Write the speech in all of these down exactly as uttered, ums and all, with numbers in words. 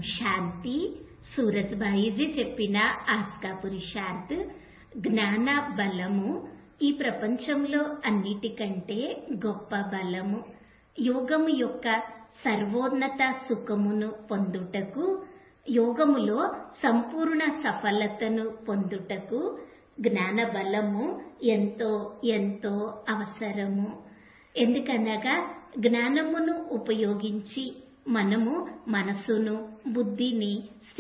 శాంతి. సూరజ్భాయిజీ చెప్పిన ఆస్కా పురుషార్థ్. జ్ఞాన బలము ఈ ప్రపంచంలో అన్నిటికంటే గొప్ప బలము. యోగము యొక్క సర్వోన్నత సుఖమును పొందుటకు, యోగములో సంపూర్ణ సఫలతను పొందుటకు జ్ఞాన బలము ఎంతో ఎంతో అవసరము. ఎందుకనగా జ్ఞానమును ఉపయోగించి మనము మనసును, బుద్ధిని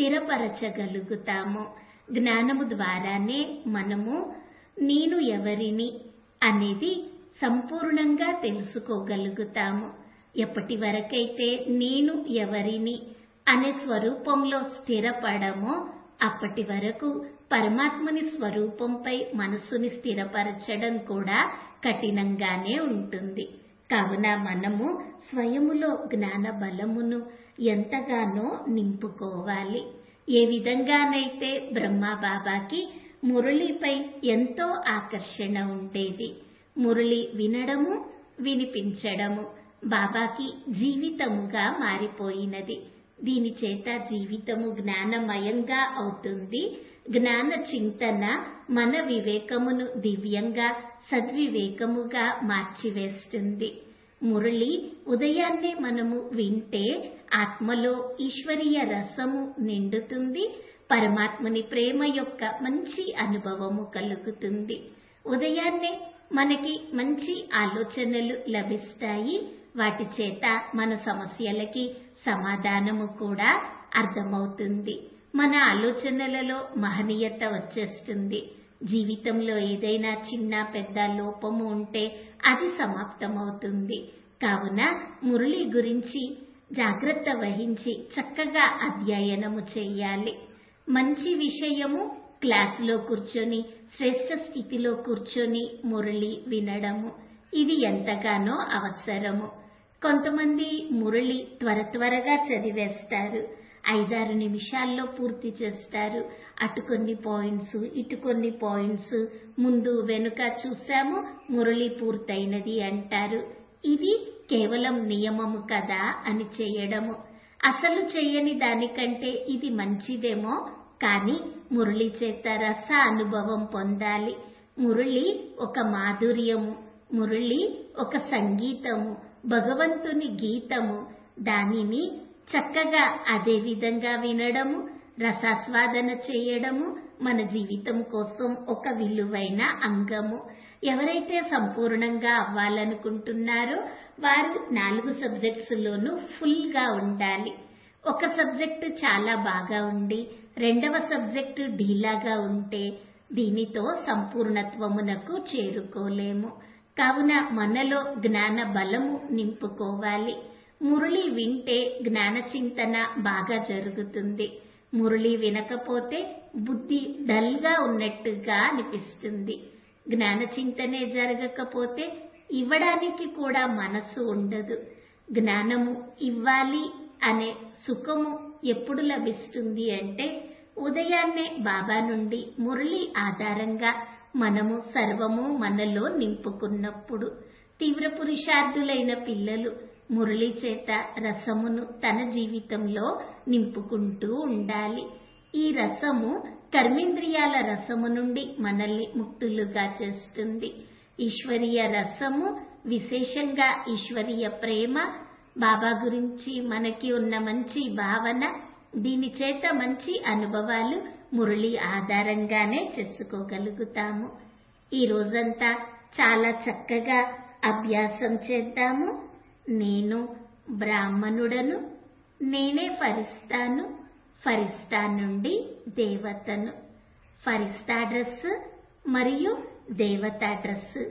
స్థిరపరచగలుగుతాము. జ్ఞానము ద్వారానే మనము నేను ఎవరిని అనేది సంపూర్ణంగా తెలుసుకోగలుగుతాము. ఎప్పటి వరకైతే నేను ఎవరిని అనే స్వరూపంలో స్థిరపడమో అప్పటి వరకు పరమాత్మని స్వరూపంపై మనసుని స్థిరపరచడం కూడా కఠినంగానే ఉంటుంది. కావున మనము స్వయములో జ్ఞాన బలమును ఎంతగానో నింపుకోవాలి. ఏ విధంగానైతే బ్రహ్మ బాబాకి మురళిపై ఎంతో ఆకర్షణ ఉండేది. మురళి వినడము, వినిపించడము బాబాకి జీవితముగా మారిపోయినది. దీని చేత జీవితము జ్ఞానమయంగా అవుతుంది. జ్ఞాన చింతన మన వివేకమును దివ్యంగా, సద్వివేకముగా మార్చివేస్తుంది. మురళి ఉదయాన్నే మనము వింటే ఆత్మలో ఈశ్వరీయ రసము నిండుతుంది. పరమాత్మని ప్రేమ యొక్క మంచి అనుభవము కలుగుతుంది. ఉదయాన్నే మనకి మంచి ఆలోచనలు లభిస్తాయి. వాటి చేత మన సమస్యలకి సమాధానము కూడా అర్థమవుతుంది. మన ఆలోచనలలో మహనీయత వచ్చేస్తుంది. జీవితంలో ఏదైనా చిన్న పెద్ద లోపము ఉంటే అది సమాప్తమవుతుంది. కావున మురళి గురించి జాగ్రత్త వహించి చక్కగా అధ్యయనము చేయాలి. మంచి విషయము క్లాసులో కూర్చొని శ్రేష్ఠ స్థితిలో కూర్చొని మురళి వినడము ఇది ఎంతగానో అవసరము. కొంతమంది మురళి త్వర త్వరగా చదివేస్తారు. ఐదారు నిమిషాల్లో పూర్తి చేస్తారు. అటు కొన్ని పాయింట్స్, ఇటు కొన్ని పాయింట్స్, ముందు వెనుక చూసాము, మురళి పూర్తయినది అంటారు. ఇది కేవలం నియమము కదా అని చేయడము. అసలు చేయని దానికంటే ఇది మంచిదేమో, కానీ మురళి చేత రస అనుభవం పొందాలి. మురళి ఒక మాధుర్యము, మురళి ఒక సంగీతము, భగవంతుని గీతము. దానిని చక్కగా అదే విధంగా వినడము, రసాస్వాదన చేయడము మన జీవితం కోసం ఒక విలువైన అంగము. ఎవరైతే సంపూర్ణంగా అవ్వాలనుకుంటున్నారో వారు నాలుగు సబ్జెక్ట్స్ లోనూ ఫుల్ గా ఉండాలి. ఒక సబ్జెక్టు చాలా బాగా ఉండి రెండవ సబ్జెక్టు ఢీలాగా ఉంటే దీనితో సంపూర్ణత్వమునకు చేరుకోలేము. కావున మనలో జ్ఞాన బలము నింపుకోవాలి. మురళి వింటే జ్ఞాన చింతన బాగా జరుగుతుంది. మురళి వినకపోతే బుద్ధి డల్ గా ఉన్నట్టుగా అనిపిస్తుంది. జ్ఞాన చింతనే జరగకపోతే ఇవ్వడానికి కూడా మనసు ఉండదు. జ్ఞానము ఇవ్వాలి అనే సుఖము ఎప్పుడు లభిస్తుంది అంటే ఉదయాన్నే బాబా నుండి మురళి ఆధారంగా మనము సర్వము మనలో నింపుకున్నప్పుడు. తీవ్ర పురుషార్థులైన పిల్లలు మురళి చేత రసమును తన జీవితంలో నింపుకుంటూ ఉండాలి. ఈ రసము కర్మేంద్రియాల రసము నుండి మనల్ని ముక్తులుగా చేస్తుంది. ఈశ్వరీయ రసము, విశేషంగా ఈశ్వరీయ ప్రేమ, బాబా గురించి మనకి ఉన్న మంచి భావన, దీని చేత మంచి అనుభవాలు మురళి ఆధారంగానే చేసుకోగలుగుతాము. ఈ రోజంతా చాలా చక్కగా అభ్యాసం చేద్దాము. నేను బ్రాహ్మణుడను, నేనే ఫరిస్తాను, ఫరిస్తా నుండి దేవతను. ఫరిస్తా డ్రెస్ మరియు దేవత డ్రెస్.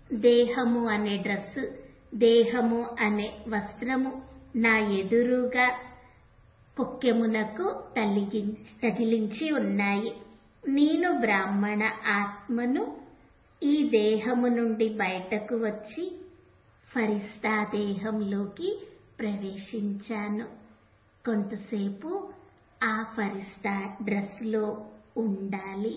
దేహము అనే డ్రెస్, దేహము అనే వస్త్రము నా ఎదురుగా కొక్కెమునకు తలిగి తగిలించి ఉన్నాయి. నేను బ్రాహ్మణ ఆత్మను. ఈ దేహము నుండి బయటకు వచ్చి ఫరిస్తా దేహంలోకి ప్రవేశించాను. కొంతసేపు ఆ ఫరిస్తా డ్రెస్ లో ఉండాలి.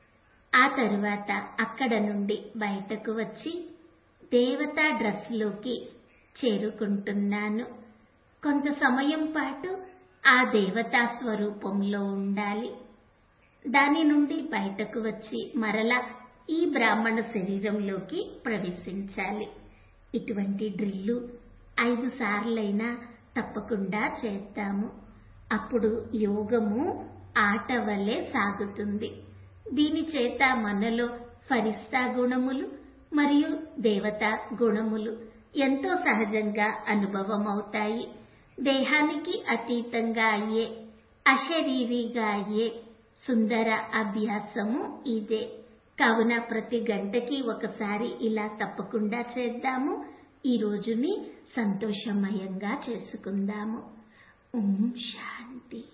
ఆ తరువాత అక్కడ నుండి బయటకు వచ్చి దేవతా డ్రెస్ లోకి చేరుకుంటున్నాను. కొంత సమయం పాటు ఆ దేవతా స్వరూపంలో ఉండాలి. దాని నుండి బయటకు వచ్చి మరలా ఈ బ్రాహ్మణ శరీరంలోకి ప్రవేశించాలి. ఇటువంటి డ్రిల్లు ఐదు సార్లైనా తప్పకుండా చేద్దాము. అప్పుడు యోగము ఆట వలె సాగుతుంది. దీని చేత మనలో ఫరిస్తా గుణములు మరియు దేవతా గుణములు ఎంతో సహజంగా అనుభవమవుతాయి. దేహానికి అతీతంగా అయ్యే, అశరీరిగా అయ్యే సుందర అభ్యాసము ఇదే. కావున ప్రతి గంటకి ఒకసారి ఇలా తప్పకుండా చేద్దాము. ఈ రోజుని సంతోషమయంగా చేసుకుందాము. ఓం శాంతి.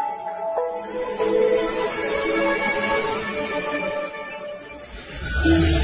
Thank you.